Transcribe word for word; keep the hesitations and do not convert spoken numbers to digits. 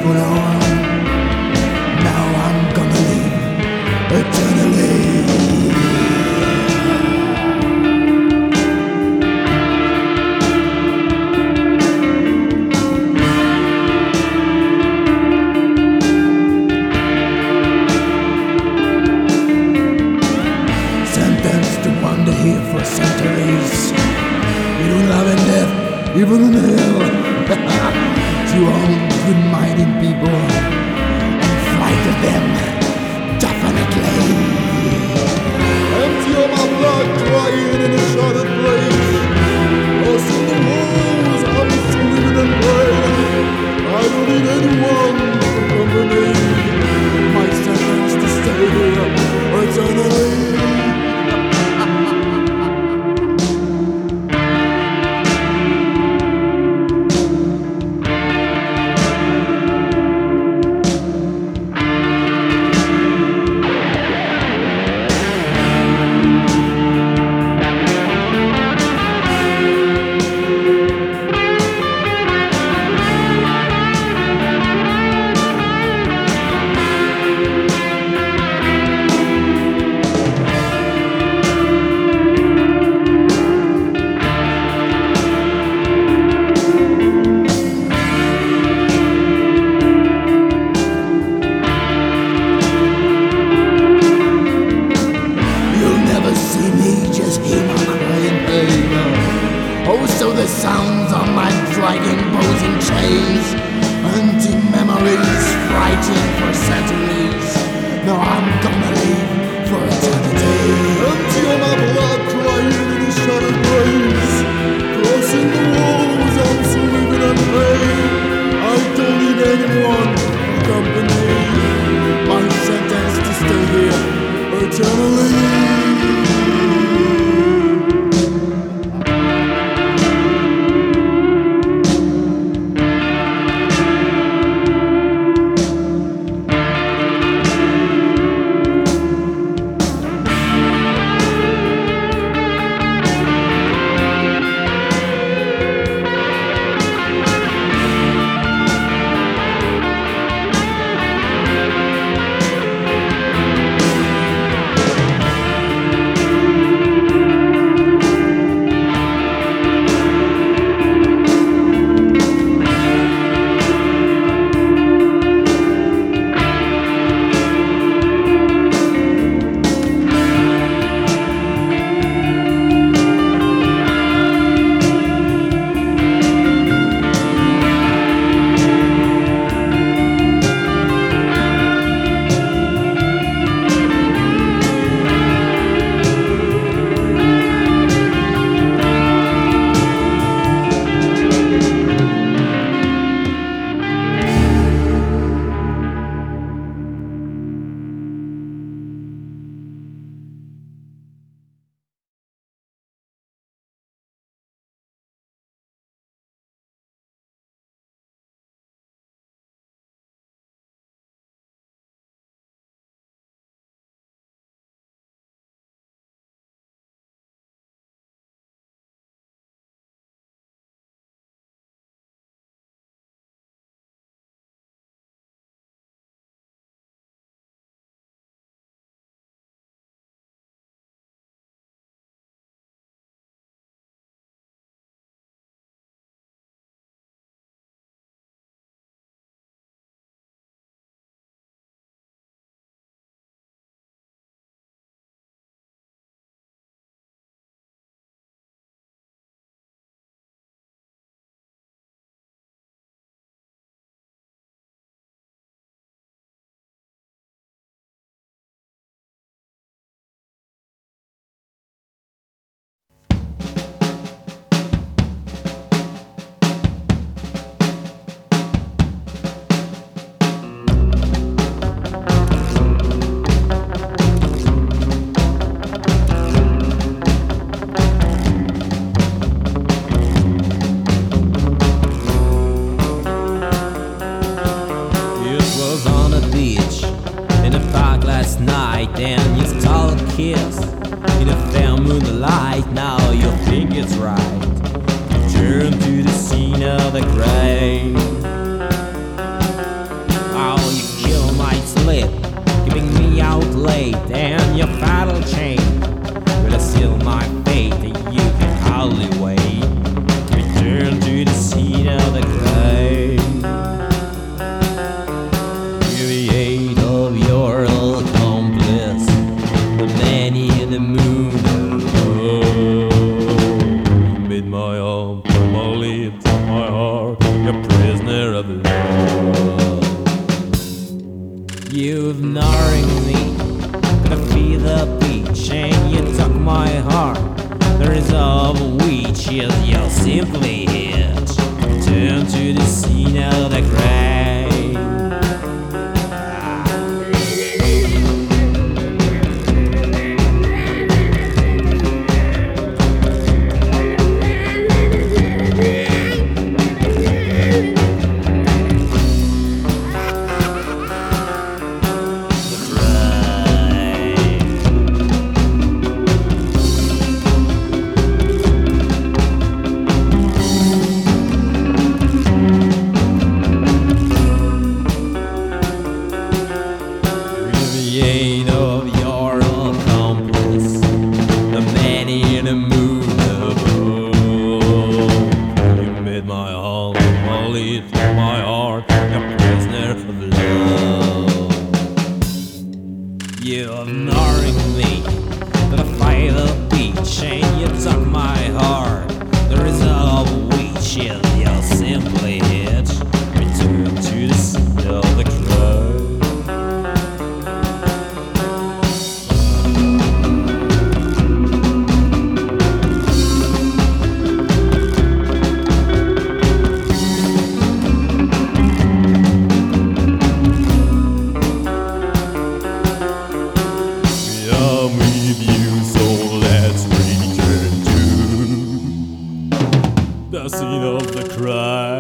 put on. Now I'm gonna live eternally. Sentenced to wander here for centuries, between love and death, even in hell. To all good-minded people, and fright of them, definitely. Empty all my blood crying in a shattered place. Lost in the walls, I'm still living and praying. I don't need anyone for company. My sentence to stay here eternally. Also the sounds of my dragging bows and chains, hunting memories, fighting for centuries. Now I'm gonna live for eternity. Empty all my blood crying in a shattered place. Crossing the walls, I'm still living and pain. I don't need anyone for company. My sentence to stay here eternally. and you stole a kiss in a fair moonlight. Now you think it's right to turn to the scene of the crime. plate and your fatal chain will seal my fate, and you can hardly wait. Return to the scene of the crime. Deviate of your accomplice, the man in the moon. You made my arm, my lips, my heart, a prisoner of love. You've ignoring me, gonna feel the beach, and you took my heart. The resolve of which is you're simply hit. Turn to the scene of the crime. Of your accomplice, the man in the moon above. You made my heart, my lips, my heart, a prisoner of love. You're ignoring me to the fire of the beach, and you took my heart. The result of which is you're simply hit. Return to the scene of the crime. With you, so let's return to the scene of the crime.